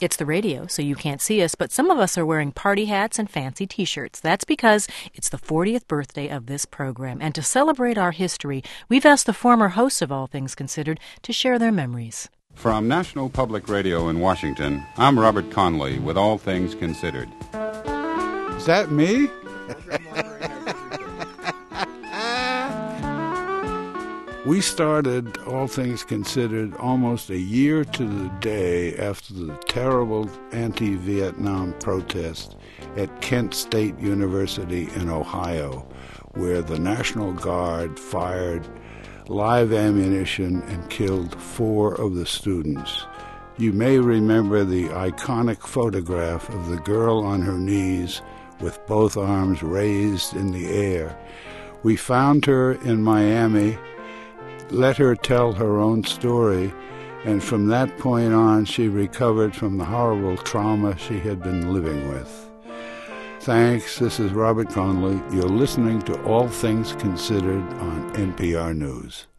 It's the radio, so you can't see us, but some of us are wearing party hats and fancy T-shirts. That's because it's the 40th birthday of this program, and to celebrate our history, we've asked the former hosts of All Things Considered to share their memories. From National Public Radio in Washington, I'm Robert Conley with All Things Considered. Is that me? We started All Things Considered almost a year to the day after the terrible anti-Vietnam protest at Kent State University in Ohio, where the National Guard fired live ammunition and killed 4 of the students. You may remember the iconic photograph of the girl on her knees with both arms raised in the air. We found her in Miami, let her tell her own story, and from that point on she recovered from the horrible trauma she had been living with. Thanks. This is Robert Conley. You're listening to All Things Considered on NPR News.